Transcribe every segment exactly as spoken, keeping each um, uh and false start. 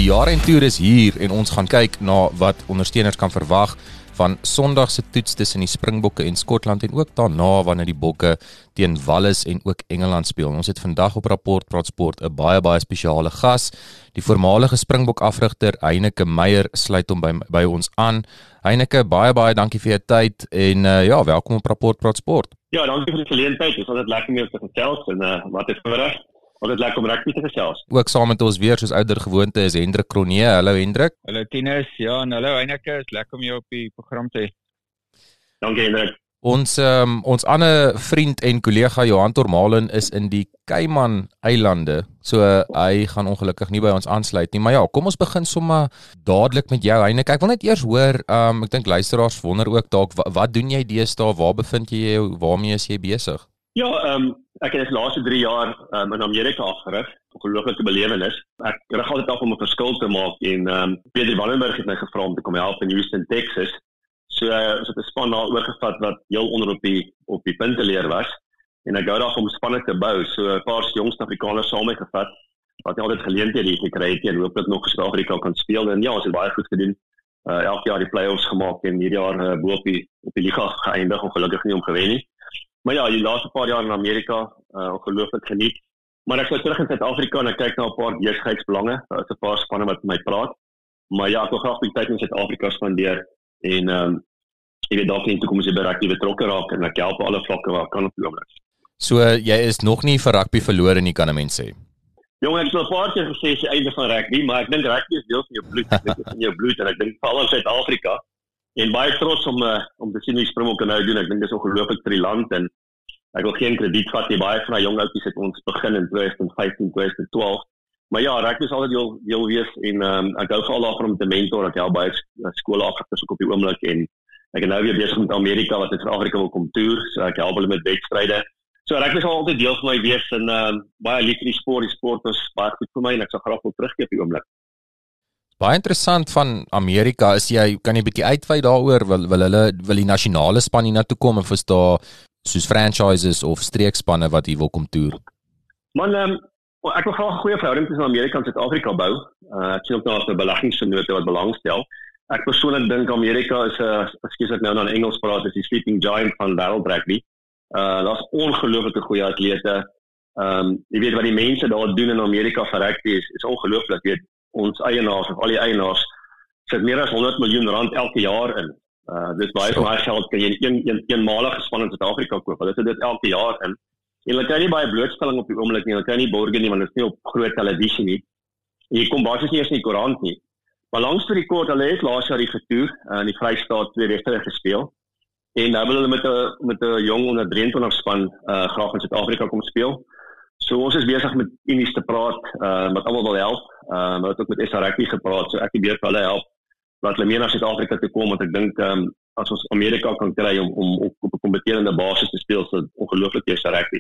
Die jaar-end-toer is hier en ons gaan kyk na wat ondersteuners kan verwag van Sondag se toets tussen die Springbokke en Skotland en ook daarna wanneer die Bokke teen Wallis en ook Engeland speel. Ons het vandag op Rapport Praat Sport 'n baie baie spesiale gas. Die voormalige Springbok afrigter Heineke Meyer sluit hom by by ons aan. Heineke, baie baie dankie vir jou tyd en uh, ja, welkom op Rapport Praat Sport. Ja, dankie vir die geleentheid. Dit is altyd lekker om jou te gesels en uh, wat is voorreg? Altyd lekker om rugby te gesels. Ook saam met ons weer soos ouer gewoonte is Hendrik Cronje. Hallo Hendrik. Hallo Tinus, ja en hallo Heineke, is lekker om jou op die program te hê. Dankie Hendrik. Ons um, ons ander vriend en kollega Johan Tormalen is in die Cayman Eilande. So uh, hy gaan ongelukkig nie by ons aansluit nie, maar ja, kom ons begin sommer dadelik met jou Heineke. Ek wil net eers hoor, um, ek dink luisteraars wonder ook dalk wat, wat doen jy deesdae? Waar bevind jy jou? Waarmee is jy besig? Ja, um, ek het die laaste drie jaar um, in Amerika afgerig, ongelooflike belewenis. Ek rig altyd af om 'n verskil te maak en um, Peter Wallenberg het my gevra om te kom help in Houston, Texas. So uh, so 'n span daar oorgevat wat heel onder op die op die punte leer was. En ek gou daar om spanne te bou. So 'n paar jong Suid-Afrikaners saam mee gevat wat altyd geleenthede hier gekry het en hooplik nog in Afrika kan speel. En ja, ons het baie goed gedoen. Uh, elke jaar die play-offs gemaak en hierdie jaar uh, bo op die op die liga geëindig, ongelukkig nie om gewen nie. Maar ja, die laaste paar jaar in Amerika, uh, ongelooflik geniet. Maar ek sou terug in Suid-Afrika en ek kyk na 'n paar besigheidsbelange. Daar is 'n paar spanne wat met my praat. Maar ja, ek wil graag die tyd in Suid-Afrika spandeer en ehm um, ek weet dalk in die toekoms by rugby betrokke raak en ek help op alle vlakke waar ek kan op die oomblik. So jy is nog nie vir rugby verlore nie, kan 'n mens sê. Jong, ek het al 'n paar keer gesê dis die einde van rugby, maar ek dink rugby is deel van jou bloed, dit is in jou bloed en ek dink veral in Suid-Afrika. En baie trots om uh, om te sien hoe die Springbokke nou doen. Ek dink dis ongelooflik vir die land en ek wil geen krediet vat nie. Baie van daai jong ouppies het ons begin in twintig vyftien, twintig twaalf. Maar ja, rugby is altyd jou jou wees en um, ek hou veral daarvan om te mentor. Ek help baie skole afrigters ook op die oomblik en ek is nou weer besig met Amerika wat in Suid-Afrika wil kom toer. So ek help hulle met wedstryde. So rugby sal altyd deel van my wees en um, baie lief vir die sport. Die sport is baie goed vir my en ek sal graag wil terugkeer op die oomblik. Baie interessant van Amerika is jy kan jy 'n bietjie uitwy daaroor wil wil hulle wil die nasionale span hier na toe kom of is daar soos franchises of streekspanne wat hier wil kom toer? Man, um, ek wil graag 'n goeie verhouding tussen Amerika en Suid-Afrika bou. Uh, ek sien ook nou as 'n beleggingsvennote wat belangstel. Ek persoonlik dink Amerika is 'n uh, ekskuus ek nou nou in Engels praat, is die sleeping giant van wêreld rugby. Uh, daar's ongelooflike goeie atlete. Ehm um, jy weet wat die mense daar doen in Amerika vir rugby is, is ongelooflik. Weet ons eienaars of al die eienaars sit meer as honderd miljoen rand elke jaar in. Uh, dis baie van daai geld kan jy een een eenmalige span in Suid-Afrika koop. Hulle sit dit elke jaar in. En hulle kry nie baie blootstelling op die oomblik nie. Hulle kry nie borge nie want dit is nie op groot televisie nie. En jy kom basies nie eens in die koerant nie. Maar langs vir die kort, hulle het laas jaar die getoer uh, in die Vrystaat twee wedstryde gespeel. En nou wil hulle met 'n met 'n jong onder drieëntwintig span uh, graag in Suid-Afrika kom speel. So ons is besig met unies te praat, uh, wat almal wil help. Uh, we het ook met S R Rugby gepraat, so ek probeer vir hulle help dat hulle meer na Suid-Afrika toe kom, want ek dink um, as ons Amerika kan kry om, om op, op 'n kompeterende basis te speel, so ongelooflik S R Rugby.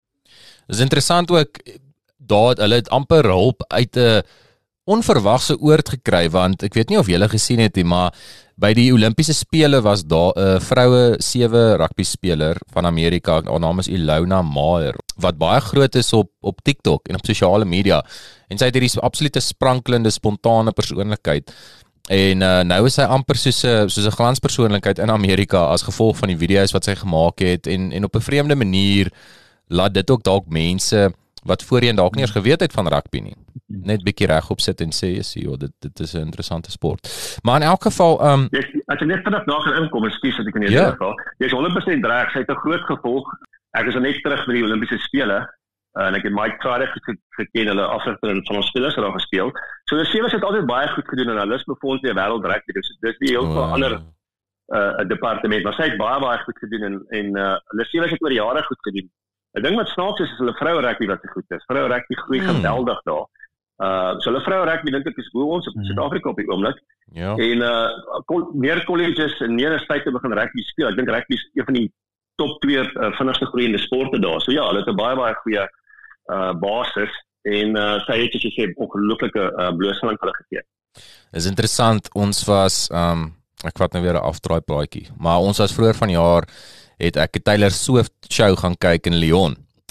Dis interessant ook, daar hulle het amper hulp uit 'n onverwagse oord gekry, want ek weet nie of julle gesien het nie, maar by die Olimpiese spele was daar 'n uh, vroue sewe rugby speler van Amerika, haar naam is Ilona Maher, wat baie groot is op op TikTok en op sosiale media. En sy het hierdie absolute sprankelende, spontane persoonlikheid. En uh, nou is sy amper soos 'n soos 'n glanspersoonlikheid in Amerika as gevolg van die video's wat sy gemaak het en en op 'n vreemde manier laat dit ook dalk mense wat voorheen dalk nie eens geweet het van rugby nie, net bietjie regop sit en sê is ja, dit dit is 'n interessante sport. Maar in elk geval, ehm um, yes, as jy net vanaf na gaan inkom, ekskuus as ek in die ja. geval. Jy's honderd persent reg, sy het 'n groot gevolg. Ek is net terug by die Olimpiese spele. Uh, en ek het Mike Carter geken, hulle afrigter van ons spelers het daar gespeel. So die spelers het altyd baie goed gedoen en hulle is befonds deur wêreld rugby. Dus dis die heel veel oh. ander uh, departement, maar sy het baie baie goed gedoen en en uh, hulle spelers het oor jare goed gedoen. Ek dink wat snaaks is is hulle vroue rugby wat so goed is. Vroue rugby groei hmm. geweldig daar. Uh so hulle vroue rugby dink ek is bo ons op Suid-Afrika op die oomblik. Ja. En uh kol- meer colleges en meer universiteite begin rugby speel. Ek dink rugby is een van die top twee uh, vinnigste groeiende sporte daar. So ja, hulle het 'n baie baie goeie uh basis en uh sy het jy sê ongelooflike uh, blootstelling hulle gegee. Is interessant, ons was um ek vat nou weer 'n afdraai praatjie, maar ons was vroeër vanjaar het ek 'n Taylor Swift show gaan kyk in Lyon.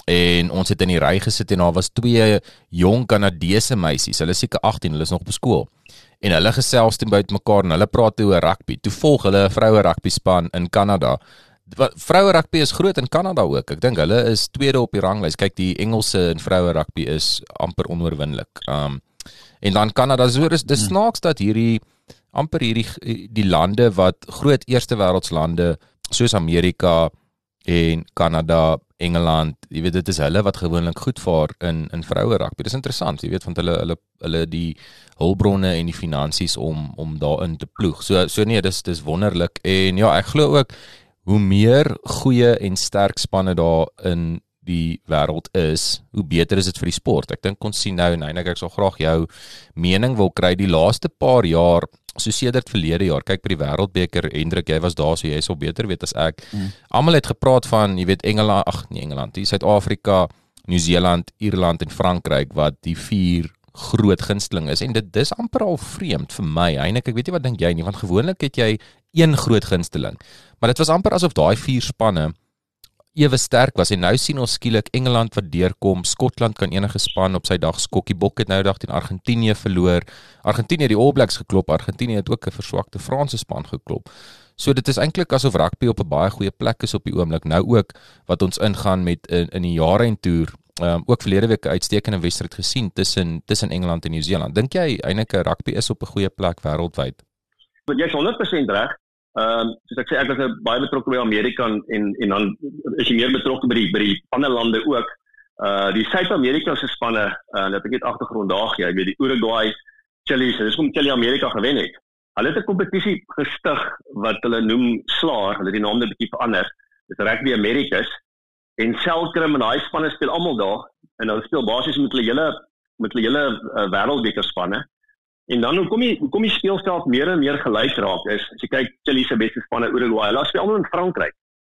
en ons het in die ry gesit en daar was twee jong Kanadese meisies, hulle is seker agtien, hulle is nog op skool. En hulle gesels toe by mekaar en hulle praat toe oor rugby. Toe volg hulle 'n vroue rugby span in Kanada. Vroue rugby is groot in Kanada ook. Ek dink hulle is tweede op die ranglys. Kyk, die Engelse in vroue rugby is amper onoorwinlik. Um en dan Kanada, so is dis snaaks dat hierdie amper hierdie die lande wat groot eerste wêreldslande soos Amerika en Kanada, Engeland, jy weet dit is hulle wat gewoonlik goed vaar in in vroue rugby. Dis interessant, jy weet, want hulle hulle hulle die hulpbronne en die finansies om om daarin te ploeg. So so nee, dis dis wonderlik en ja, ek glo ook hoe meer goeie en sterk spanne daar in die wêreld is, hoe beter is dit vir die sport. Ek dink ons sien nou en eintlik ek sal graag jou mening wil kry die laaste paar jaar, so sedert verlede jaar. Kyk by die Wêreldbeker, Hendrik, jy was daar, so jy sal beter weet as ek. Mm. Almal het gepraat van, jy weet, Engeland, ag nee Engeland, die Suid-Afrika, Nieu-Seeland, Ierland en Frankryk wat die vier groot gunsteling is en dit dis amper al vreemd vir my. Eintlik, ek weet nie wat dink jy nie, want gewoonlik het jy een groot gunsteling. Maar dit was amper asof daai vier spanne ewe sterk was en nou sien ons skielik Engeland wat deurkom, Skotland kan enige span op sy dag skokkie bok het nou dag teen Argentinië verloor. Argentinië het die All Blacks geklop, Argentinië het ook 'n verswakte Franse span geklop. So dit is eintlik asof rugby op 'n baie goeie plek is op die oomblik. Nou ook wat ons ingaan met in, in die jare en toer, um, ook verlede week 'n uitstekende wedstryd gesien tussen tussen Engeland en Nieu-Seeland. Dink jy eintlik rugby is op 'n goeie plek wêreldwyd? Want jy is honderd persent reg. Ehm um, soos ek sê, ek was baie betrokke by Amerika en en dan is jy meer betrokke by die by die ander lande ook. Uh die Suid-Amerikaanse spanne, uh, dat ek net agtergrond daar gee, jy weet die Uruguay, Chile, dis hoekom Chile Amerika gewen het. Hulle het 'n kompetisie gestig wat hulle noem SLAR, hulle het die naam net 'n bietjie verander. Dis Rugby Americas en Selkrim en daai spanne speel almal daar en hulle speel basies met hulle hele met hulle hele uh, wêreldbeker spanne. En dan hoekom die hoekom die speelveld meer en meer gelyk raak is, as jy kyk Chile se beste spanne Uruguay, hulle speel almal in Frankryk.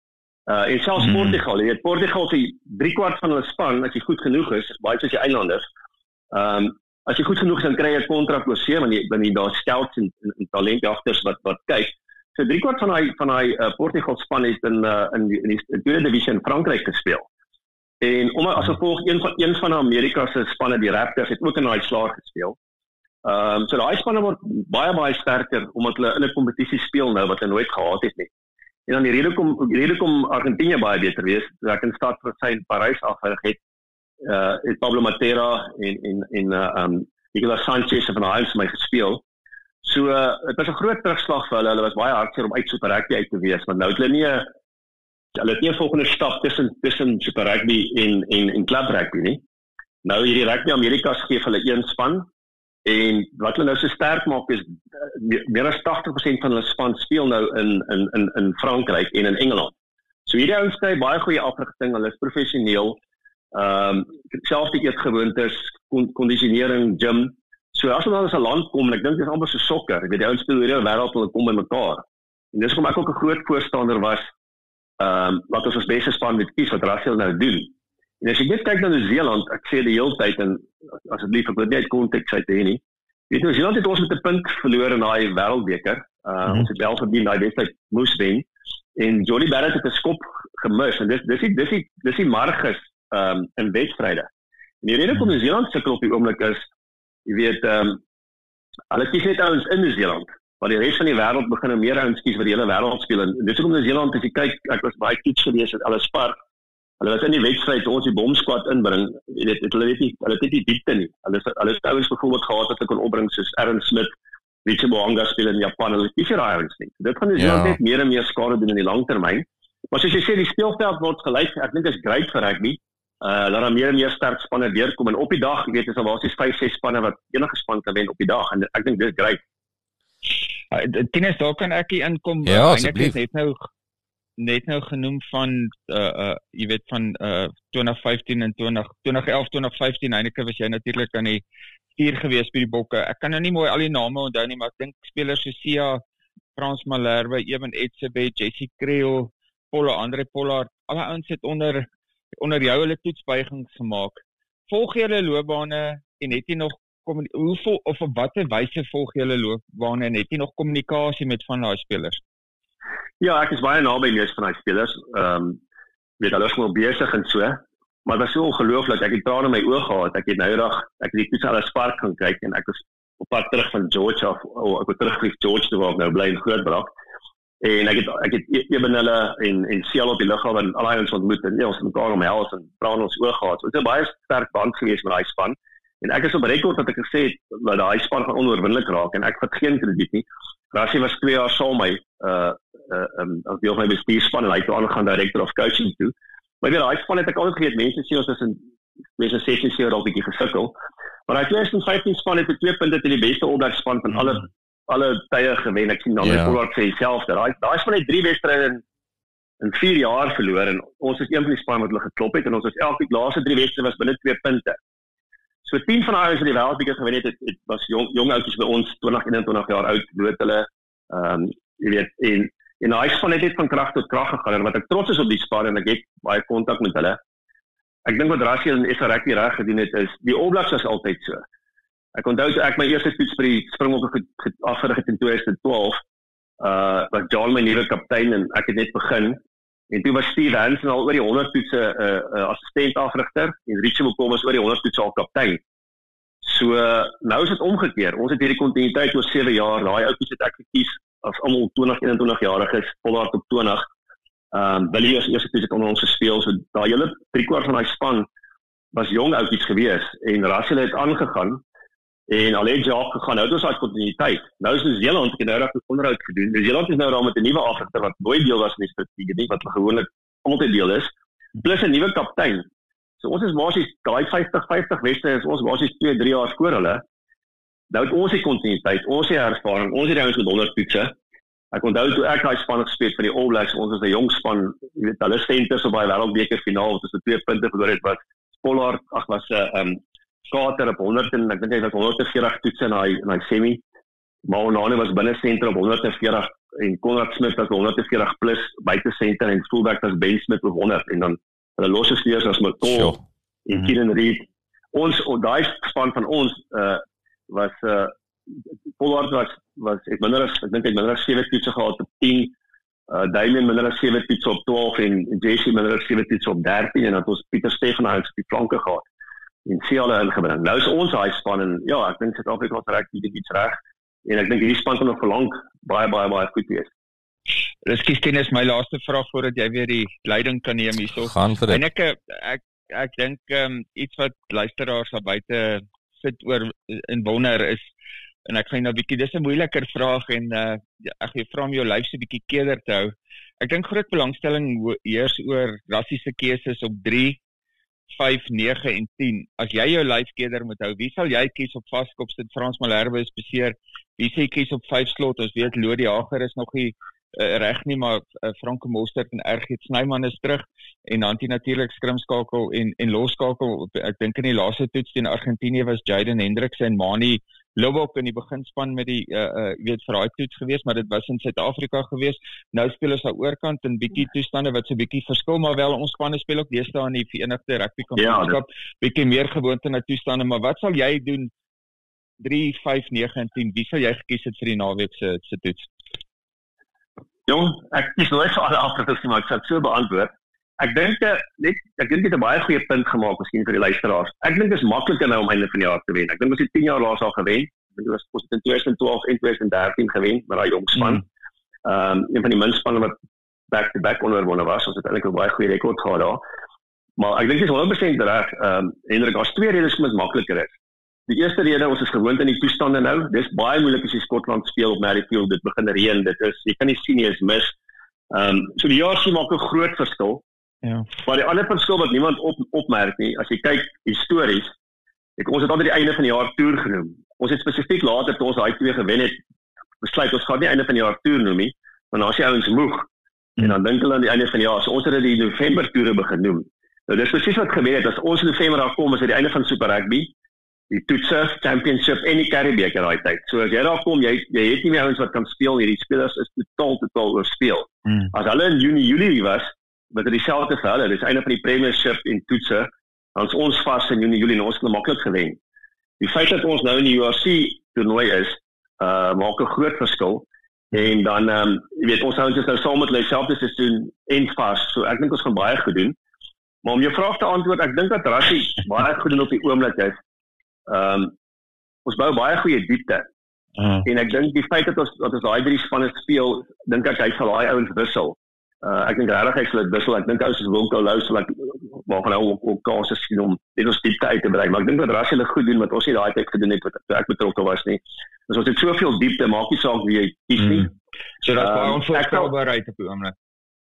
Uh en selfs hmm. Portugal, jy weet Portugal se drie kwart van hulle span, as jy goed genoeg is, baie soos die eilanders. Ehm um, as jy goed genoeg is dan kry jy 'n kontrak oor see, want jy dan jy daar scouts en, en, en talentjagters wat wat kyk. So drie kwart van daai van daai uh, Portugal span het in uh, in die, in die tweede divisie in Frankryk gespeel. En omdat as gevolg een van een van Amerika se spanne, die Raptors, het ook in daai slaag gespeel. Ehm um, so daai spanne word baie baie sterker omdat hulle in 'n kompetisie speel nou wat hulle nooit gehad het nie. En dan die rede kom die rede kom Argentinië baie beter wees. So ek in stad vir sy Parys afgerig het. Uh het Pablo Matera en en en uh um Nicolas Sanchez van Highlands my gespeel. So uh, dit was 'n groot terugslag vir hulle. Hulle was baie hartseer om uit Super Rugby uit te wees, want nou het hulle nie 'n hulle het nie 'n volgende stap tussen tussen Super Rugby en en en Club Rugby nie. Nou hierdie Rugby Amerikas gee hulle een span. En wat hulle nou so sterk maak is meer as tagtig persent van hulle span speel nou in in in in Frankryk en in Engeland. So hierdie ouens kry baie goeie afrigting, hulle is professioneel. Ehm um, selfde eetgewoontes, kondisionering, gym. So as hulle dan as 'n land kom, en ek dink dit is amper so sokker. Jy weet die ouens speel hierdie wêreld hulle kom by mekaar. En dis hoekom ek ook 'n groot voorstander was ehm um, wat ons as beste span moet kies wat Russell nou doen. En as jy net kyk na Nieu-Seeland, ek sê die hele tyd en asseblief ek wil net konteks uit hê nie. Weet jy, Nieu-Seeland het ons met 'n punt verloor in daai wêreldbeker. Uh, mm-hmm. Ons het wel verdien daai wedstryd moes wen. En Johnny Barrett het 'n skop gemis en dis dis die dis die dis die marges ehm um, in wedstryde. En die rede kom Nieu-Seeland sukkel op die oomblik is, jy weet, ehm um, hulle kies net ouens in Nieu-Seeland, want die res van die wêreld begin nou meer ouens kies wat die hele wêreld speel. En dis hoekom Nieu-Seeland, as jy kyk, ek was baie kies gewees met alles Spark. Hulle was in die wedstryd ons die bomsquad inbring. Jy weet, het, hulle weet nie, hulle het nie diepte nie. Hulle hulle het ouens byvoorbeeld gehad wat hulle kon opbring soos Aaron Smith, Richie Mo'unga speel in Japan. Hulle kies hier daai ouens nie. Dit gaan Nieu-Seeland net meer en meer skade doen in die langtermyn. Maar soos jy sê, die speelveld word gelyk. Ek dink dit is great vir rugby. Uh dat daar meer en meer sterk spanne deurkom en op die dag, jy weet, is daar basies vyf ses spanne wat enige span kan wen op die dag en ek dink dit is great. Uh, Tinus, daar kan ek hier inkom. Ja, asseblief. Net nou net nou genoem van uh uh jy weet van uh twintig vyftien en twintig twintig elf twintig vyftien eintlik was jy natuurlik aan die stuur gewees by die Bokke. Ek kan nou nie mooi al die name onthou nie, maar ek dink spelers so Sia, Frans Malherbe, Eben Etzebeth, Jesse Creel, Paul Andre Pollard, alle ouens het onder onder jou hulle toetsbuigings gemaak. Volg jy hulle loopbane en het jy nog hoeveel of op watter wyse volg jy hulle loopbane en het jy nog kommunikasie met van daai spelers? Ja, ek is baie naby mees van daai spelers. Ehm um, weet hulle is wel besig en so. maar dit was so ongelooflik, ek het trane in my oë gehad, ek het nou eendag, ek het die toets aan 'n spark gaan kyk, en ek was op pad terug van George af, of ek het teruggefiets George toe waar ek nou bly in Grootbrak, en ek het, ek het eben hulle en, en Seal op die lughawe en al die ons ontmoet, en ja, ons het mekaar omhels en trane in ons oë gehad, so het is 'n baie sterk band geweest met daai span, en ek is op rekord dat ek gesê het, dat daai span gaan onoorwinnelik raak, en ek vat geen krediet nie. Rassie was twee jaar saam my, uh, uh, um, as deel van my bestuurspan, en hy het toe aangegaan director of coaching toe. Maar weet, daai span het ek altyd geweet, mense sê ons is in mense sessie sê al bietjie gesukkel. Maar daai twintig vyftien span het twee punte teen die beste All Blacks span van mm. alle alle tye gewen. Ek sien dan yeah. Pollard sê self dat daai daai span het drie wedstryde in in vier jaar verloor, en ons is een van die span wat hulle geklop het, en ons was elke laaste drie wedstryde was binne twee punte. So tien van daai wat die wêreldbeker gewen het, het, het was jong jong ouetjies by ons twintig eenentwintig jaar oud, bloot hulle ehm um, jy weet, en en daai span het net van krag tot krag gegaan, en wat ek trots is op die span, en ek het baie kontak met hulle. Ek dink wat Rassie en S R rugby reg gedoen het, is die All Blacks was altyd so. Ek onthou toe ek my eerste toets vir die Springbokke afgerig het in twintig twaalf, uh was John my nuwe kaptein, en ek het net begin, en toe was Steve Hansen al oor die honderd toetse uh, uh, assistent afrigter, en Richie McCall was oor die honderd toetse al kaptein. So, uh, nou is het omgekeer, ons het hierdie kontinuïteit oor sewe jaar, daai oudjies het ek gekies, as almal twintig eenentwintig jarig is, Pollard op twintig, um, Billy is eerste toets het onder ons gespeel, so daai hele driekwart van die span was jong oudjies gewees, en Rassie het aangegaan, en al het Jacques gegaan, nou het ons daai kontinuïteit. Nou is Nieu-Seeland, ek het nou raak onderhoud gedoen, Nieu-Seeland is nou daar met 'n nuwe afrigter, wat nooit deel was van die strategie nie, wat gewoonlik altyd deel is, plus 'n nuwe kaptein. So ons is basies, daai vyftig vyftig wedstryde is ons basies twee drie jaar voor hulle. Nou het ons die kontinuïteit, ons die ervaring, ons het die ouens met honderd toetse. Ek onthou toe ek daai span gespeel vir die All Blacks, ons was 'n jong span, jy weet, hulle senters op daai wêreldbeker finaal, wat ons twee punte verloor het, wat Pollard, ag was 'n uh, um, Carter op honderd, en ek dink hy was honderdveertig toetse in daai in daai semi. Maonane was binne senter op honderdveertig, en Conrad Smith was honderdveertig plus buite senter, en fullback was Ben Smith op honderd, en dan hulle losse steers as McCall sure. en mm-hmm. Kieran Reid. Ons, daai span van ons uh, was uh, Pollard was was ek minder as ek dink hy minder as sewe toetse gehad op tien, uh, Damien minder as sewe toetse op twaalf, en Jesse minder as sewe toetse op dertien, en dan het ons Pieter Stefenhuis op die flanke gehad en sê hulle ingebring. Nou is ons daai span, en ja, ek dink Suid-Afrika se reg doen iets reg, en ek dink hierdie span kan nog verlang baie baie baie goed wees. Ekskuus Dennis, my laaste vraag voordat jy weer die leiding kan neem hierso. Gaan vir dit. En ek ek ek dink um, iets wat luisteraars daar buite sit oor en wonder is, en ek gaan nou 'n bietjie, dis 'n moeiliker vraag, en uh, ek gaan vra om jou lyf so 'n bietjie keerder te hou. Ek dink groot belangstelling heers oor Rassie se keuses op drie, vyf, nege en tien. As jy jou lyfkeerder moet hou, wie sal jy kies op vaskop? Sit Frans Malherbe is beseer. Wie sê kies op vyf slot? Ons weet Lodi Jager is nog nie uh, reg nie, maar uh, Franke Mostert en Ergiet Snyman is terug, en dan die natuurlik skrimskakel en en losskakel. Ek dink in die laaste toets teen Argentinië was Jaden Hendricks en Mani Lobok in die beginspan met die uh, uh, weet vir daai toets geweest, maar dit was in Suid-Afrika geweest. Nou speel ons aan oorkant in bietjie toestande wat so bietjie verskil, maar wel ons spanne speel ook deesdae in die Verenigde Rugby Kampioenskap, ja, bietjie meer gewoonte na toestande. Maar wat sal jy doen drie, vyf, nege en tien? Wie sal jy gekies het vir die naweek se se toets? Jong, ek kies nooit vir alle afrigters nie, maar ek sal so beantwoord. Ek dink net ek dink dit het 'n baie goeie punt gemaak miskien vir die luisteraars. Ek dink dit is makliker nou om einde van die jaar te wen. Ek dink ons het tien jaar laas al gewen. Ek dink dit was ons het in twintig twaalf en twintig dertien gewen met daai jong span. Ehm mm. um, een van die min spanne wat back to back onoorwonne was. Ons het eintlik 'n baie goeie rekord gehad daar. Maar ek dink dit is honderd persent reg. Ehm um, Hendrik, daar's twee redes hoekom dit makliker is. Die eerste rede, ons is gewoond aan die toestande nou. Dis baie moeilik as jy Skotland speel op Merrifield. Dit begin reën. Dit is jy kan nie sien nie, is mis. Ehm um, so die jaar sien maak 'n groot verskil. Ja. Maar die ander verskil wat niemand op, opmerk nie, as jy kyk histories, ek, ons het altyd die einde van die jaar toer genoem. Ons het spesifiek later toe ons daai twee gewen het, besluit ons gaan nie einde van die jaar toer noem nie, want as jy ouens moeg, hmm. en dan dink hulle aan die einde van die jaar, so ons het dit die November toere begin noem. Nou dis presies wat gebeur het, as ons in November daar kom, is dit die einde van Super Rugby, die toetse, championship en die Currie-beker daai tyd. So as jy daar kom, jy, jy het nie meer ouens wat kan speel nie, die spelers is totaal, totaal oorspeel. Hmm. As hulle in Junie, Julie was, wat het dieselfde vir hulle, dit is einde van die premiership en toetse, dan is ons vast in Junie, Julie, en ons het maklik gewen. Die feit dat ons nou in die U R C toernooi is, uh, maak 'n groot verskil, en dan, um, jy weet, ons ouens is nou saam met hulle selfde seisoen en vast, so ek dink ons gaan baie goed doen. Maar om jou vraag te antwoord, ek dink dat Rassie baie goed doen op die oomblik is. Ehm um, ons bou baie goeie diepte. Uh. En ek dink die feit dat ons dat ons daai drie spanne speel, dink ek hy sal daai ouens wissel. Uh, ek dink regtig hy sal dit wissel. Ek dink ouens soos Wilco Louw sal ek maar gaan ook ook kansse sien om net ons diepte uit te brei. Maar ek dink dat Rassie dit goed doen wat ons nie daai tyd gedoen het wat ek betrokke was nie. Dus ons het soveel diepte, maak nie saak wie jy kies nie. Mm. So dat baie onvoorspelbaarheid op die oomblik.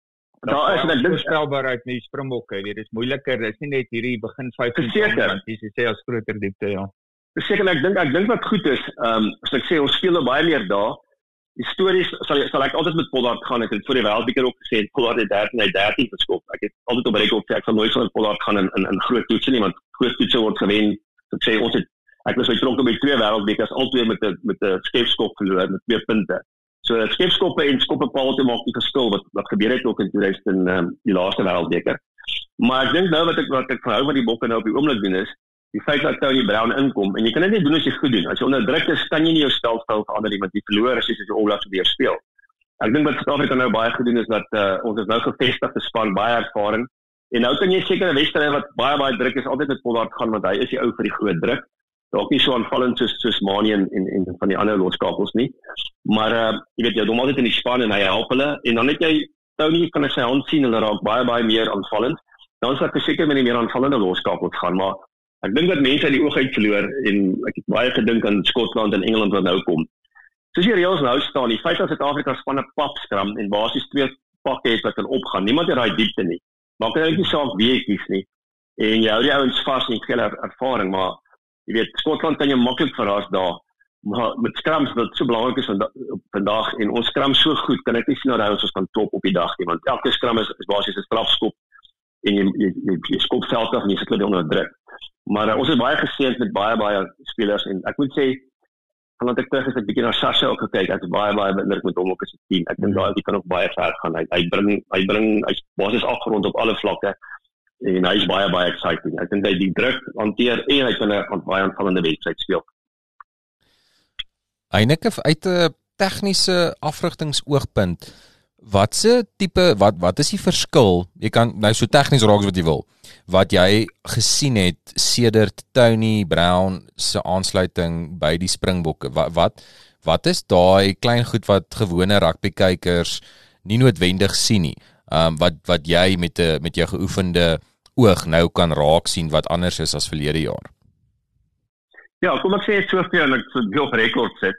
Daar is net onvoorspelbaarheid met die Springbokke, weet dit is moeiliker. Dit is nie net hierdie begin vyftien want jy sê as groter diepte, ja. Verseker, ek dink ek dink wat goed is, ehm um, as ek sê ons speel baie meer daar. Die stories sal sal ek altyd met Pollard gaan. Ek het voor die Wêreldbeker ook gesê Pollard het dertien uit dertien geskop. Ek het altyd op reek op sê ek sal nooit met Pollard gaan in in, in groot toetse nie, want groot toetse word gewen. Ek sê ons het ek was betrokke by twee Wêreldbekers, albei met 'n met 'n skepskop verloor met twee punte. So skepskoppe en skoppepaal te maak die verskil wat wat gebeur het ook in tweeduisend en um, die laaste Wêreldbeker. Maar ek dink nou wat ek wat ek verhou met die Bokke nou op die oomblik doen is die feit dat Tony Brown inkom en jy kan dit nie doen as jy goed doen. As jy onder druk is, kan jy nie jou spelstyl verander nie want jy verloor as jy as jy All Blacks weer speel. Ek dink wat Suid-Afrika nou baie goed doen is dat uh, ons is nou gevestigde span, baie ervaring. En nou kan jy sekere wedstryde wat baie baie druk is altyd met Pollard gaan want hy is die ou vir die groot druk. Dalk nie so aanvallend soos soos Manie en, en en van die ander loskapels nie. Maar uh, jy weet jy hom altyd in die span en hy help hulle en dan het jy Tony kan sy hand sien hulle raak baie baie meer aanvallend. Dan sal ek verseker met die meer aanvallende loskapels gaan, maar ek dink dat mense uit die oog uit verloor en ek het baie gedink aan Skotland en Engeland wat nou kom. Soos die reëls nou staan, die feit dat Suid-Afrika spanne pap skram en basies twee pakke het wat kan opgaan. Niemand het daai diepte nie. Maak dit nie saak wie jy kies nie. En jy hou die ouens vas en jy gee hulle ervaring, maar jy weet Skotland kan jy maklik verras daar. Maar met skrams wat so belangrik is vanda- vandag en ons skram so goed, kan ek nie sien dat ons kan top op die dag nie, want elke skram is, is basies 'n strafskop en jy jy, jy, jy skop veld af en jy sit hulle onder druk. Maar uh, ons is baie geseënd met baie baie spelers en ek moet sê vandat ek terug is ek bietjie na Sasha ook gekyk. Ek is baie baie beïndruk met hom ook as 'n team. Ek dink daai kan ook baie ver gaan. Hy hy bring hy bring hy's basies afgerond op alle vlakke en hy's baie baie exciting. Ek dink hy die druk hanteer en hy kan 'n baie aanvallende wedstryd speel. Eintlik uit 'n tegniese afrigtingsoogpunt, watse tipe wat wat is die verskil? Jy kan nou so tegnies raak wat jy wil. Wat jy gesien het sedert Tony Brown se aansluiting by die Springbokke. Wat wat wat is daai klein goed wat gewone rugbykykers nie noodwendig sien nie. Um wat wat jy met 'n met jou geoefende oog nou kan raak sien wat anders is as verlede jaar. Ja, kom ek sê dit so vir en ek so deel op rekord sit.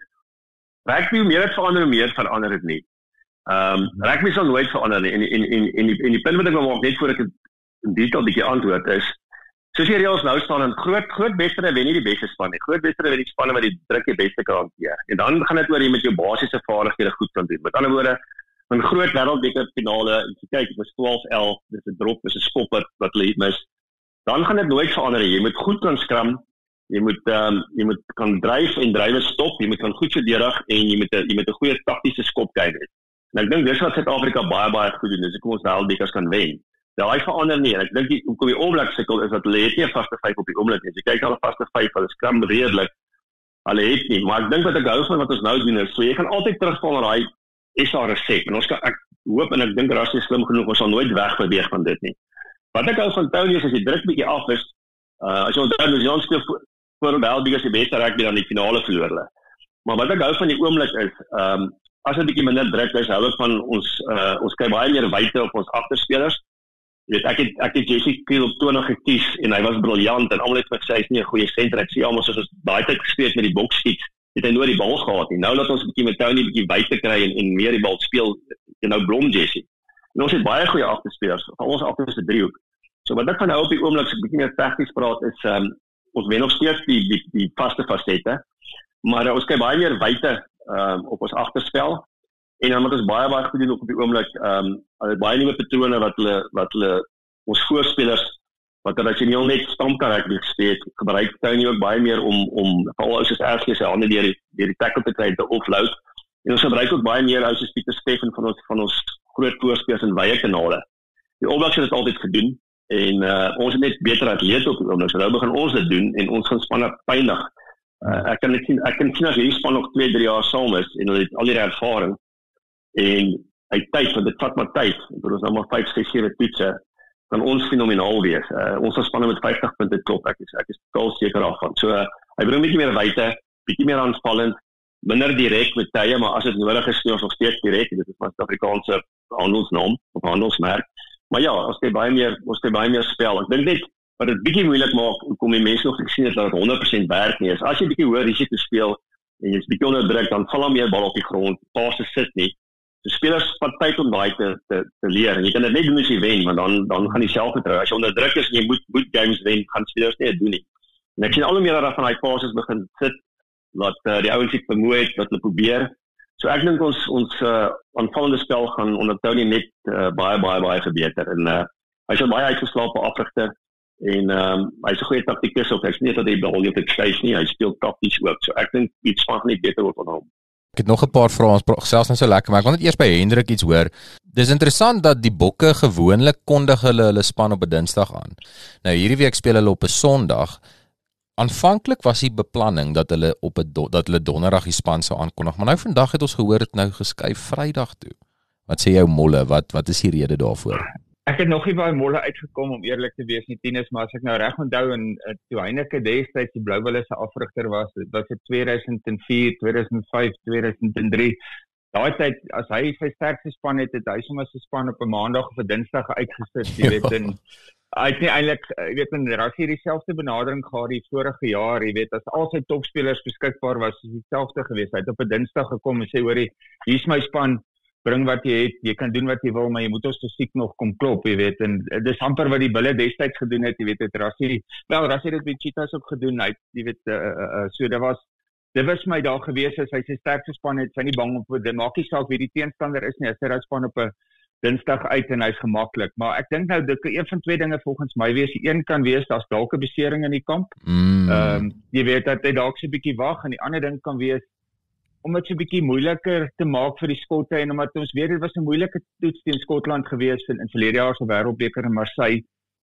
Rugby hoe meer het verander, hoe meer verander het nie. Ehm um, rugby sal nooit verander nie en en en en die en die punt wat ek wil maak net voor ek in detail 'n bietjie antwoord is soos die reëls nou staan en groot groot wedstryde wen nie die beste span nie. Groot wedstryde wen die spanne wat die druk die beste kan hanteer. En dan gaan dit oor jy met jou basiese vaardighede goed kan doen. Met ander woorde, 'n groot wêreldbeker finale, jy kyk, dit was twaalf elf, dis 'n drop, dis 'n skop wat wat hulle mis. Dan gaan dit nooit verander nie. Jy moet goed kan skram. Jy moet ehm um, jy moet kan dryf en drywe stop. Jy moet kan goed verdedig en jy moet 'n jy moet 'n goeie taktiese skop kry hê. En ek dink dis wat Suid-Afrika baie baie goed doen. Dis hoekom ons wêreldbekers kan wen. Daai verander nie. Ek dink die hoekom die All Blacks sukkel is dat hulle het nie 'n vaste vyf op die oomblik nie. Jy kyk al 'n vaste vyf, hulle skram redelik. Hulle het nie, maar ek dink wat ek hou van wat ons nou doen is, so jy gaan altyd terugval na daai is daar 'n resep. En ons kan ek hoop en ek dink Rassie is slim genoeg, ons sal nooit wegbeweeg van dit nie. Wat ek hou van Tony is as die druk bietjie af is, uh, as jy onthou New Zealand speel voor, voor wêreldbeker se beste rugby dan die finale verloor hulle. Maar wat ek hou van die oomblik is, ehm um, as dit 'n bietjie minder druk is, hou ek van ons uh, ons kry baie meer wyte op ons agterspelers. Jy weet, ek het ek het Jesse Kriel op twintig gekies en hy was briljant en almal het gesê hy's nie 'n goeie senter. Ek sê almal soos ons daai tyd gespeel met die boksskiet, het hy nooit die bal gehad nie. Nou laat ons 'n bietjie met Tony 'n bietjie wyte kry en en meer die bal speel. En nou blom Jesse. En ons het baie goeie agterspelers, van ons agterste driehoek. So wat ek van nou op die oomblik so 'n bietjie meer tegnies praat is ehm um, ons wen nog steeds die die die vaste fasette, maar uh, ons kry baie meer wyte ehm um, op ons agterspel. En dan wat ons baie baie goed doen op die oomblik, ehm um, hulle het baie nuwe patrone wat hulle wat hulle ons voorspelers wat hulle as jy nie net stampkarak gespeel het, gebruik Tony ook baie meer om om veral ou soos Ergie sy hande deur die deur die tackle te kry te offload. En ons gebruik ook baie meer ou soos Pieter Steffen van ons van ons groot voorspelers in wye kanale. Die All Blacks het dit altyd gedoen en uh, ons het net beter atlete op die oomblik. So nou begin ons dit doen en ons gaan spanne pynig. Uh, ek kan net sien ek kan sien as hierdie span nog twee drie jaar saam is en hulle het al hierdie ervaring en hy tyd want dit vat maar tyd. Ek bedoel ons nou maar vyf ses sewe toetse. kan ons fenomenaal wees. Uh, ons sal spanne met vyftig punte klop, ek is, ek is totaal seker daarvan. So, uh, hy bring 'n bietjie meer wyte, bietjie meer aanvallend, minder direk met tye, maar as dit nodig is, nie ons nog steeds direk, dit is maar Suid-Afrikaanse handelsnaam, of handelsmerk. Maar ja, ons het baie meer, ons het baie meer spel. Ek dink net, wat dit bietjie moeilik maak, kom die mense nog gesien het, dat het honderd persent werk nie is. As jy bietjie hoër risiko speel, en jy is bietjie onder druk, dan val daar meer bal op die grond, passe sit nie. So spelers vat tyd om daai te, te, te leer, en jy kan dit net doen as jy wen, want dan, dan gaan jy selfvertroue. As jy onder druk is en jy moet, moet games wen, gaan spelers nie dit doen nie. En ek sien al hoe meer dat van die passes begin sit, dat uh, die ouens zich vermoeid, wat hulle probeer. So ek dink ons, ons uh, aanvallende spel gaan onder Tony net uh, baie, baie, baie verbeter. En uh, hy is baie uitgeslapen afrigter, en um, hy is 'n goeie taktikus ook, hy is nie dat hy bal op die skuis nie, hy speel takties ook, so ek dink iets van nie beter word van hom. Ek het nog 'n paar vrae, ons selfs net so lekker, maar ek wil net eers by Hendrik iets hoor. Dis interessant dat die Bokke gewoonlik kondig hulle hulle span op 'n Dinsdag aan. Nou hierdie week speel hulle op 'n Sondag. Aanvanklik was die beplanning dat hulle op 'n do, dat hulle Donderdag die span sou aankondig, maar nou vandag het ons gehoor dit nou geskuif Vrydag toe. Wat sê jou molle? Wat wat is die rede daarvoor? Ek het nog nie baie molle uitgekom om eerlik te wees nie, Tinus, maar as ek nou reg onthou en uh, toe Heineke destyds die Blou Bulls se afrigter was, was dit tweeduisend vier, tweeduisend vyf, tweeduisend drie. Daai tyd as hy sy sterkste span het, het hy sommer sy span op 'n Maandag of 'n Dinsdag uitgesit, jy weet, en hy het nie eintlik, jy weet, en daar het dieselfde benadering gehad die vorige jaar, jy weet, as al sy topspelers beskikbaar was, is dieselfde geweest. Hy het op 'n Dinsdag gekom en sê, hoorie, hier is my span, bring wat jy het, jy kan doen wat jy wil, maar jy moet ons fisiek nog kom klop, jy weet, en dis amper wat die Bulle destyds gedoen het, jy weet, het Rassie, wel, Rassie het dit met Cheetahs ook gedoen, hy, jy weet, uh, uh, uh, so dit was, dit was my daar gewees, as hy sy sterkste span het, sy nie bang op, dit maak nie saak wie die teenstander is nie, as hy die span op 'n Dinsdag uit en hy's gemaklik, maar ek dink nou, dit een van twee dinge volgens my wees, die een kan wees, daar's dalk 'n besering in die kamp, mm. um, jy weet, dat hy dalk so 'n bietjie wag, en die ander ding kan wees, om dit so 'n bietjie moeiliker te maak vir die Skotte, en omdat ons weet, dit was 'n moeilike toets teen Skotland gewees in, in verlede jaar se Wêreldbeker in Marseille,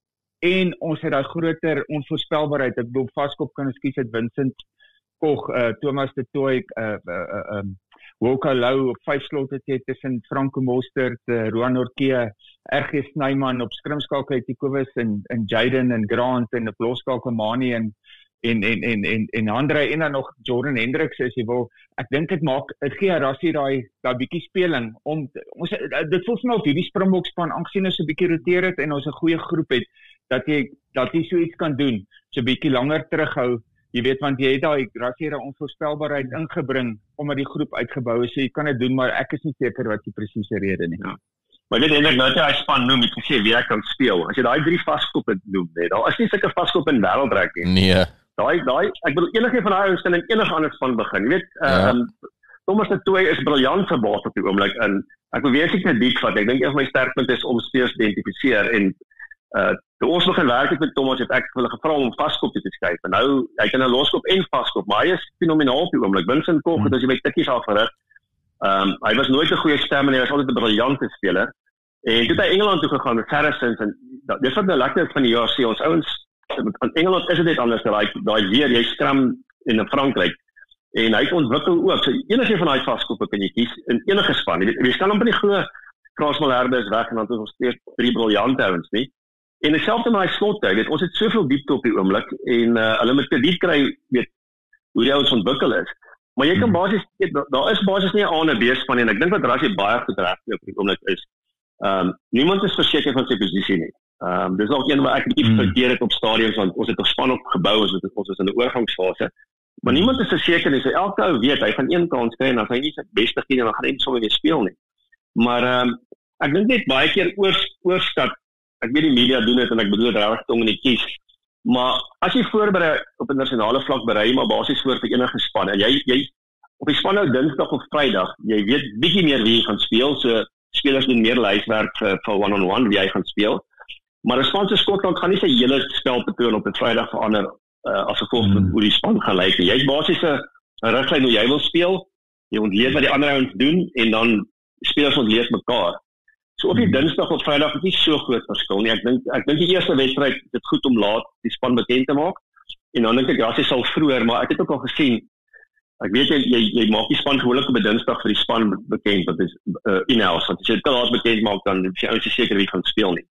en ons het daai groter onvoorspelbaarheid, ek bedoel, vaskop kan ons kies uit Vincent Koch, uh, Thomas de Toey, uh, uh, uh, um, Wilco Lou op vyf slotte het tussen Franco Mostert, uh, Roan Norke, R G Snyman op skrimskakel het die Kobus en, en Jaden en Grant en op loskakel Mani en en en en en en Andre en dan nog Jordan Hendricks as jy wil. Ek dink dit maak dit gee Rassie daai daai bietjie speling om ons dit voel vir my of hierdie Springbok span aangesien ons 'n bietjie roteer het en ons 'n goeie groep het dat jy dat jy so iets kan doen, so 'n bietjie langer terughou. Jy weet, want jy het daai Rassie daai onvoorspelbaarheid ingebring omdat die groep uitgebou is, so jy kan dit doen, maar ek is nie seker wat die presiese rede nie. Ja. Maar weet eintlik nou dat hy span noem, het gesê wie ek kan speel. As jy daai drie vaskoppe noem, nee, daar is nie sulke vaskoppe in wêreldrek nie. Nee. Daai daai ek bedoel enige van daai ouens kan in enige ander span begin. Jy weet, ehm um, ja. Thomas de Toey is briljant verbaas op die oomblik in. Ek wil weer seker diep vat. Ek dink een van my sterkpunte is om spelers te identifiseer en uh toe ons begin werk het met Thomas het ek hulle gevra om vaskop te skryf. En nou hy kan nou loskop en vaskop, maar hy is fenomenaal op die oomblik. Vincent Koch het as jy by tikkies afgerig. Ehm um, hy was nooit 'n goeie stem en hy was altyd 'n briljante speler. En toe het hy Engeland toe gegaan met Saracens en dat, dis wat nou lekker is van die jaar sê ons ouens van Engeland is dit net anders daai daai weer jy skram in Frankryk en hy het ontwikkel ook so enige van daai vaskoppe kan jy kies in enige span jy, jy kan hom by die glo Frans Malherbe is weg en dan het ons steeds drie briljante ouens nie en dieselfde met daai slotte weet ons het soveel diepte op die oomblik en uh, hulle moet krediet kry weet hoe die ouens ontwikkel is maar jy kan basies daar is basies nie 'n A en 'n B span en ek dink wat Rassie baie goed reg op die oomblik is ehm um, niemand is verseker van sy posisie nie. Ehm um, dis ook een wat ek bietjie verkeer het op stadiums want ons het 'n span opgebou ons het ons is in 'n oorgangsfase. Maar niemand is verseker nie. So elke ou weet hy gaan een kans kry en as hy nie sy beste gee dan gaan hy nie sommer weer speel nie. Maar ehm um, ek dink net baie keer oor oorstap. Ek weet die media doen dit en ek bedoel dit regtig tong in die kies. Maar as jy voorberei op 'n nasionale vlak berei maar basies voor vir enige span en jy jy op die span nou Dinsdag of Vrydag, jy weet bietjie meer wie jy gaan speel. So spelers doen meer lyswerk vir vir one-on-one wie hy gaan speel. Maar 'n span se Skotland gaan nie sy hele spelpatroon op 'n Vrydag verander uh, as gevolg van mm. hoe die span gelyk nie. Jy het basies 'n riglyn hoe jy wil speel. Jy ontleed wat die ander ouens doen en dan spelers ontleed mekaar. So op die Dinsdag of Vrydag is nie so groot verskil nie. Ek dink ek dink die eerste wedstryd is dit goed om laat die span bekend te maak. En dan dink ek Rassie sal vroeër, maar ek het ook al gesien ek weet jy jy, jy maak die span gewoonlik op 'n Dinsdag vir die span bekend wat is uh, in-house. Want as jy dit te laat bekend maak dan is jy ou seker wie gaan speel nie.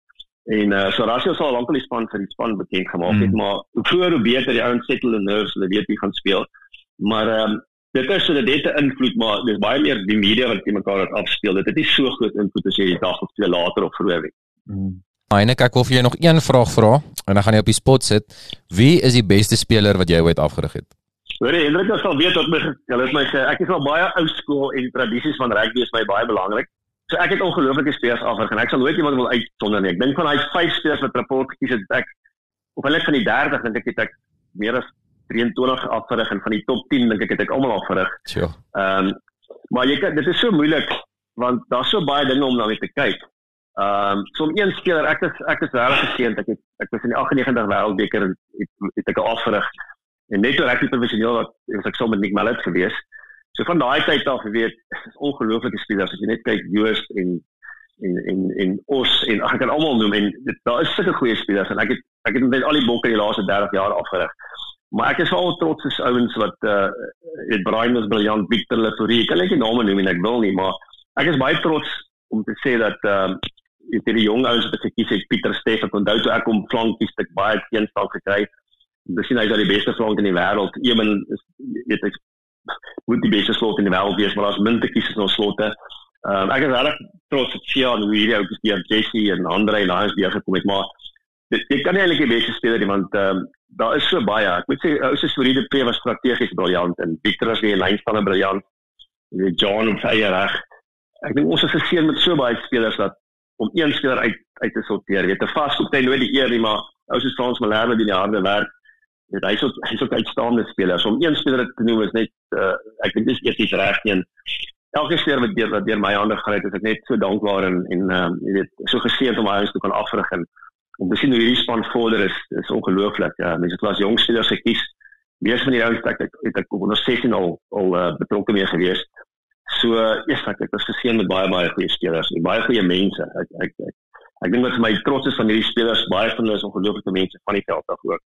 En uh, so Rasio sal lank al die span vir die span bekend gemaak het, mm. maar hoe vroeër hoe beter die ouens settle the nerves, hulle weet wie gaan speel. Maar um, dit is so dat dit 'n invloed, maar dis baie meer die media wat die mekaar wat afspeel. Dit het nie so groot invloed as jy die dag of twee later of vroeër weet. Mm. Heinek, ek wil vir jou nog een vraag vra en dan gaan jy op die spot sit. Wie is die beste speler wat jy ooit afgerig het? Hoor jy, Hendrik, jy sal weet wat my, hulle het my ge, ek is al baie ou skool en die tradisies van rugby is my baie belangrik. So ek het ongelooflike spelers afgerig en ek sal nooit iemand wil uitsonder nie. Ek dink van daai vyf spelers wat rapport gekies het, ek of hulle van die dertig dink ek het ek meer as drieëntwintig afgerig en van die top tien dink ek het ek almal afgerig. Sure. Ehm um, maar jy kan dit is so moeilik want daar's so baie dinge om daarmee te kyk. Ehm um, so om een speler ek is ek is regtig geseënd ek het ek was in die agt en negentig wêreldbeker het, het ek afgerig en net toe ek die professioneel wat was ek saam met Nick Mallet gewees. So van daai tyd af, jy weet, is ongelooflike spelers as jy net kyk Joost en en en en Os en ag ek kan almal noem en dit, daar is sulke goeie spelers en ek het ek het net al die bokke die laaste dertig jaar afgerig. Maar ek is veral trots as ouens wat uh het Brian was briljant, Victor Latorie, ek kan net nie name noem en ek wil nie, maar ek is baie trots om te sê dat uh jy het die jong ouens wat ek gekies het, Pieter Steff, ek onthou toe ek hom flankies het baie teenstand gekry. Miskien hy is al die beste flank in die wêreld. Ewen is weet ek moet die beste slot in die wêreld wees, maar daar's min te kies as ons slotte. Um, ek is regtig trots op Sia en hoe hierdie ouens die Jesse en Andre en daai weer gekom het, maar dit, dit kan nie eintlik die beste speler nie, want um, daar is so baie. Ek moet sê ou se Floride Pre was strategies briljant en Victor was weer lynstander briljant. Die John op sy reg. Ek dink ons is geseën met so baie spelers dat om een speler uit uit te sorteer. Jy weet, te vas op hy nooit die eer nie, maar ou se Frans Malherbe wat in die harde werk. Dit hy is ook hy is ook uitstaande spelers. Om een speler te noem is net uh, ek dink dis eers reg een. Elke keer wat deur wat deur my hande gaan het, is ek net so dankbaar en en um, jy weet, so geseënd om hy te kan afrig en om te sien hoe hierdie span vorder is, is ongelooflik. Ja, mense het was jong spelers gekies. Mees van die ouens het ek het ek onder sessie al al uh, betrokke mee gewees. So uh, yes, ek ek was geseën met baie baie goeie spelers en baie goeie mense. Ek ek ek, ek dink wat vir my trots is van hierdie spelers, baie van hulle is ongelooflike mense van die veld af ook.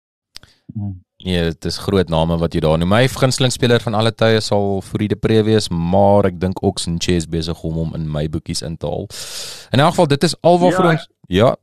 Nee, dit is groot name wat jy daar noem. My gunsteling speler van alle tye sal Floride Pre wees, maar ek dink ook Sanchez is besig om hom in my boekies in te haal. In elk geval, dit is alwaar vir ons. Ja.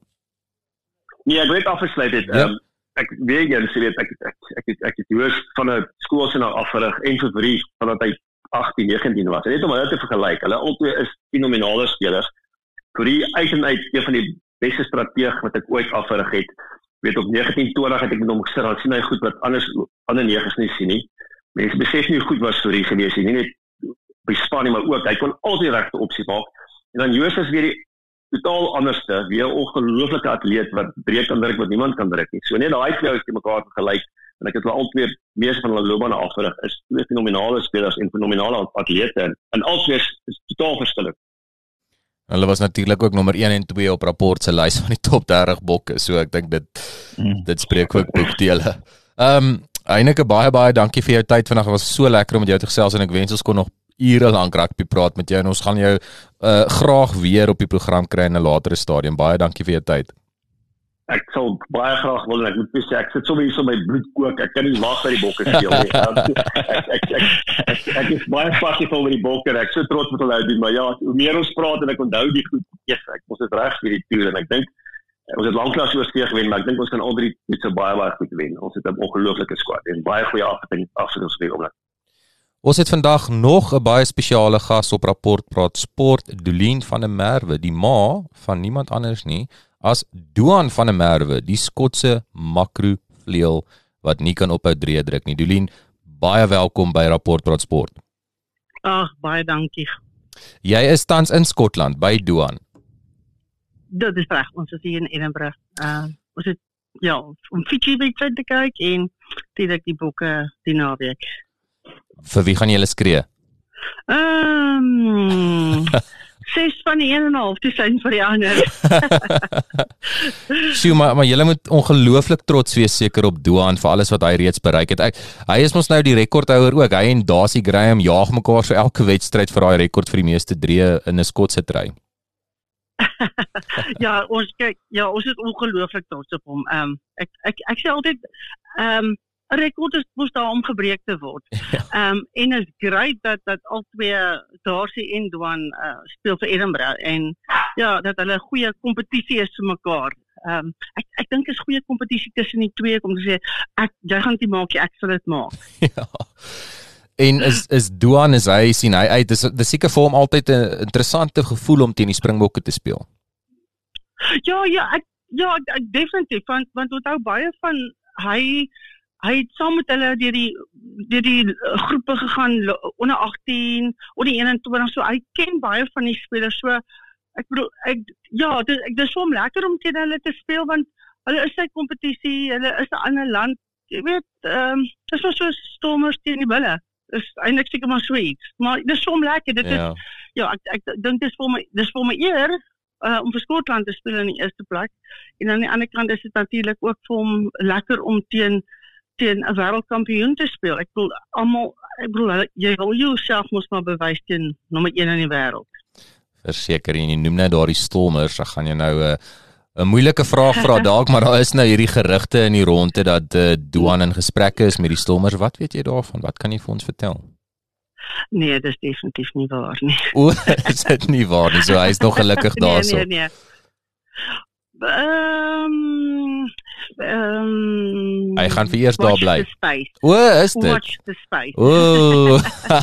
Nee, ek weet afgesluit het. Ja. Um, ek weet jy, jy weet ek ek ek ek, ek het Joost van 'n skool se na afgerig en vir Vries vandat hy agttien, negentien was. Net om hulle te vergelyk. Hulle albei is fenominale spelers. Vries uit en uit een van die beste strateeg wat ek ooit afgerig het. Weet op negentien twintig het ek met hom gesit, dan sien hy goed wat anders ander neges nie sien nie. Mense besef nie hoe goed was Vries gewees nie, nie net by span nie, maar ook hy kon altyd regte opsie maak. En dan Joost is weer die totaal anderste, weer 'n ongelooflike atleet wat breek kan druk wat niemand kan druk nie. So net daai twee ouens het mekaar vergelyk en ek het hulle al twee meeste van hulle loopbane afgerig. Is twee fenominale spelers en fenominale atlete en, en albei is, is totaal verskillend. Hulle was natuurlik ook nommer een en twee op rapport se lys van die top dertig bokke, so ek dink dit mm. dit spreek ook boekdele. Ehm um, Heineke, baie baie dankie vir jou tyd vandag. Dit was so lekker om met jou te gesels en ek wens ons kon nog ure lank rugby praat met jou en ons gaan jou uh, graag weer op die program kry in 'n latere stadium. Baie dankie vir jou tyd. Ek sal baie graag wil en ek moet sê ek sit sommer hier so my bloed kook. Ek kan nie wag vir die bokke speel nie. ek, ek, ek, ek, ek is baie passievol met die bokke. Ek so trots met hulle uit, maar ja, hoe meer ons praat en ek onthou die goed, yes, ek ons het reg vir die toer en ek dink ons het lanklaas oorsee gewen, maar ek dink ons kan al drie met so baie baie goed wen. Ons het 'n ongelooflike squad en baie goeie afdeling afsluit weer om. Ons het vandag nog 'n baie spesiale gas op Rapport Praat Sport, Dolien van der Merwe, die ma van niemand anders nie as Duan van der Merwe, die Skotse makrovleuel wat nie kan ophou drie druk nie. Dolien, baie welkom by Rapport Praat Sport. Ag, baie dankie. Jy is tans in Skotland by Duan. Dit is reg, ons is hier in Edinburgh. Uh, ons het ja, om Fiji wedstryd te kyk en direk die bokke die naweek. Vir wie gaan julle skree? Ehm um, ses van die een en 'n half te sien vir die ander. Sjoe, maar, maar julle moet ongelooflik trots wees seker op Duan vir alles wat hy reeds bereik het. Ek, hy is mos nou die rekordhouer ook. Hy en Darcy Graham jaag mekaar vir elke wedstryd vir daai rekord vir die meeste drie in 'n Skotse try. ja, ons kyk, ja, ons is ongelooflik trots op hom. Ehm um, ek ek ek sê altyd ehm um, 'n rekord is moes daar om gebreek te word. Ehm um, en is great dat dat al twee Darcy en Duan uh, speel vir Edinburgh en ja, dat hulle 'n goeie kompetisie is vir mekaar. Ehm um, ek ek dink is goeie kompetisie tussen die twee om te sê ek jy gaan dit maak, ek sal dit maak. Ja. En is is Duan is hy sien hy uit dis dis seker vir hom altyd 'n interessante gevoel om teen die Springbokke te speel. Ja, ja, ek ja, ek, definitief want want onthou baie van hy hy het saam met hulle deur die deur die groepe gegaan onder agttien, onder eenentwintig, so hy ken baie van die spelers. So ek bedoel ek ja, dit ek dis so lekker om teen hulle te speel want hulle is sy kompetisie, hulle is 'n ander land. Jy weet, ehm um, dis was so Stormers teen die Bulle. Dis eintlik seker maar so iets. Maar dis so lekker. Dit Ja. is ja, ek ek dink dis vir my dis vir my eer uh, om vir Skotland te speel in die eerste plek. En aan die ander kant is dit natuurlik ook vir hom lekker om teen teen 'n wêreldkampioen te speel. Ek bedoel almal ek bedoel jy wil jouself mos maar bewys teen nommer een in die wêreld. Verseker, en jy noem nou daardie Stormers, dan gaan jy nou 'n uh, 'n moeilike vraag vra dalk, maar daar is nou hierdie gerugte in die ronde dat uh, Duan in gesprekke is met die Stormers. Wat weet jy daarvan? Wat kan jy vir ons vertel? Nee, dis definitief nie waar nie. O, is dit nie waar nie? So hy is nog gelukkig daarso. Nee, nee, nee. Ehm ehm Hy gaan vir eers daar bly. O, is dit? Watch the space. O,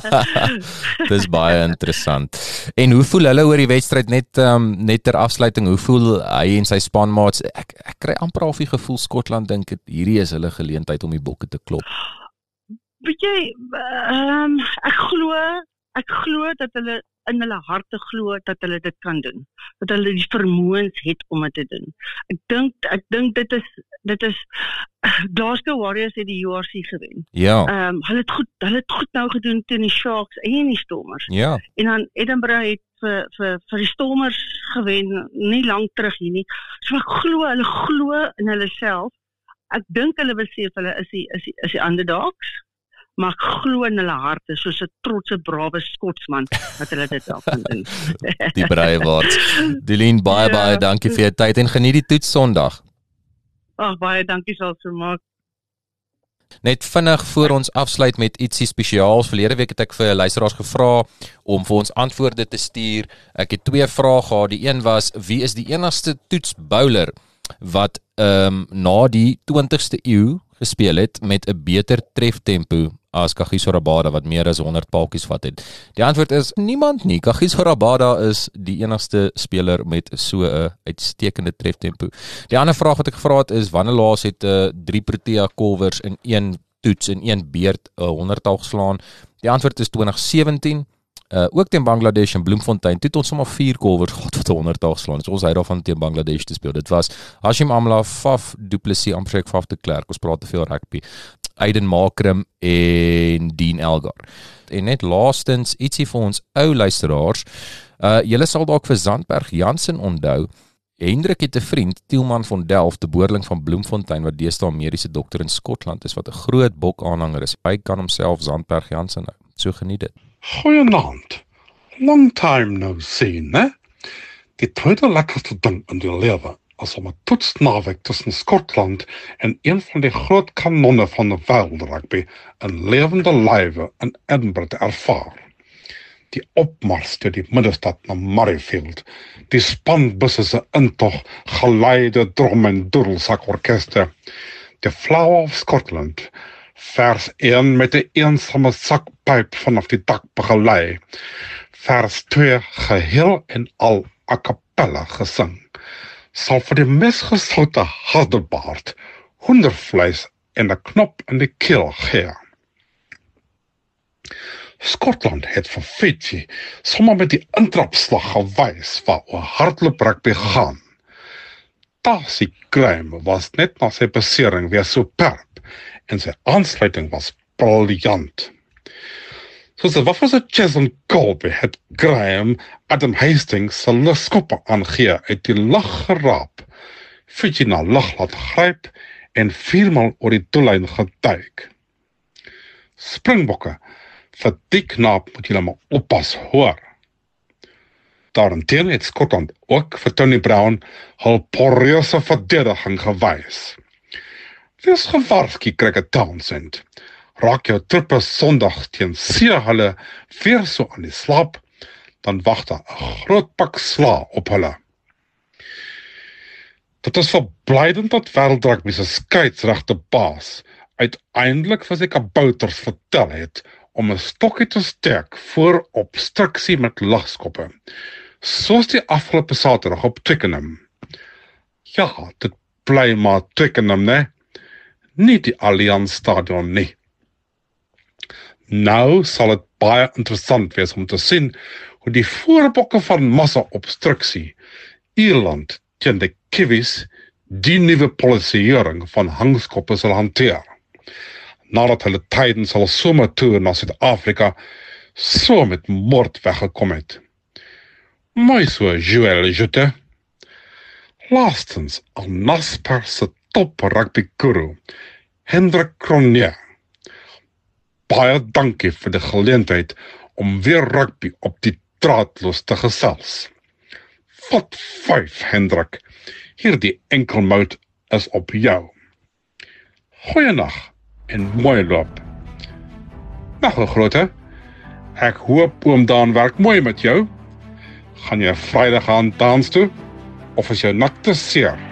dis baie interessant. En hoe voel hulle oor die wedstryd net um, net ter afsluiting? Hoe voel hy en sy spanmaats? Ek ek kry amper al die gevoel Skotland dink dit hierdie is hulle geleentheid om die bokke te klop. Weet jy, ehm um, ek glo ek glo dat hulle in hulle harte glo dat hulle dit kan doen. Dat hulle die vermoëns het om dit te doen. Ek dink ek dink dit is dit is Glasgow Warriors het die U R C gewen. Ja. Ehm um, hulle het goed hulle het goed nou gedoen teen die Sharks en die Stormers. Ja. En dan Edinburgh het vir vir vir die Stormers gewen nie lank terug hier nie. So ek glo hulle glo in hulle self. Ek dink hulle wil sê hulle is die is die, is die underdogs. Maar ek glo in hulle harte soos 'n trotse brawe Skotsman dat hulle dit wel kan doen. Die Braaiwaards. Delien, baie Ja. baie dankie vir jou tyd en geniet die toets Sondag. Ag baie dankie sal vir maak. Net vinnig voor ons afsluit met ietsie spesiaals. Verlede week het ek vir luisteraars gevra om vir ons antwoorde te stuur. Ek het twee vrae gehad. Die een was: wie is die enigste toetsbowler wat ehm um, na die twintigste eeu gespeel het met 'n beter treftempo as Kagiso Rabada wat meer as honderd paaltjies vat het? Die antwoord is niemand nie. Kagiso Rabada is die enigste speler met so 'n uitstekende treftempo. Die ander vraag wat ek gevra het is: wanneer laas het 'n uh, drie Protea Kolwers in een toets in een beurt 'n uh, honderdtal geslaan? Die antwoord is twintig sewentien. Uh, ook teen Bangladesh en Bloemfontein, toe het ons sommer vier Kolwers gehad wat honderd geslaan. So ons hou daarvan teen Bangladesh te speel. Dit was Hashim Amla, Faf Du Plessis, Amshek Faf de Klerk, ons praat te veel rugby, Aiden Makrim en Dean Elgar. En net laastens, ietsie vir ons ou luisteraars, uh, julle sal dalk vir Zandberg Jansen onthou. Hendrik het 'n vriend, Tielman van Delft, de boerling van Bloemfontein, wat deesdae mediese dokter in Skotland is, wat 'n groot bok aanhanger is. Hy kan homself Zandberg Jansen nou. So geniet dit. Goeienaand. Long time no see, né? Die tweede lekkerste ding in die lewe is om 'n toetsnaweek tussen Skotland en een van die groot kanonne van die wêreldrugby in lewende lywe in Edinburgh te ervaar. Die opmars deur die middestad na Murrayfield, die spanbusse se intog, geleide drom en doedelsakorkeste, die Flower of Scotland, vers een met 'n eensame sakpyp vanaf die dak begelei, vers twee geheel en al a cappella gesing, sal vir die mesgesoute hardebaard, hoendervleis en 'n knop in die keel gee. Skotland het vir Fiji sommer met die intrapslag gewys waaroor hardloop rugby gaan. Darcy Graham was net na sy besering weer superb en sy aansluiting was briljant. Soos dit wat was 'n Jason Colby het Graham Adam Hastings se luskoppe aangee uit die lug geraap, Fiji na lug laat gryp en viermal oor die doellyn geduik. Springbokke, vir die knaap moet julle maar oppas hoor. Daarenteen het Skotland ook vir Tony Brown hul poreuze verdediging gewys. Wees gewaarsku, Cricket Townsend. Raak jou trippe Sondag teen Seehulle weer so aan die slaap, dan wag daar 'n groot pak sla op hulle. Dit is verblydend dat wêreldrugby se skeieregte baas uiteindelik vir sy kabouters vertel het om 'n stokkie te steek voor obstruksie met lagskoppe, soos die afgelope Saterdag op Twickenham. Ja, dit bly maar Twickenham, né? Nie die Allianz Stadion nie. Nou sal dit baie interessant wees om te sien hoe die voorbokke van massa-obstruksie Ierland teen die Kiwis die nuwe polisieering van hangskoppe sal hanteer, nadat hulle tydens hulle somertoer na Suid-Afrika so met moord weggekom het. Mooi so, Joël Jute. Laastens, al Naspers se top rugby guru, Hendrik Cronje. Baie dankie vir die geleentheid om weer rugby op die draadloos te gesels. Wat vyf, Hendrik. Hierdie enkelmout is op jou. Goeienag en mooi loop. Nog 'n groete. Ek hoop oom Daan werk mooi met jou. Gaan jy Vrydag aan dans toe? Of is jou nek te seer?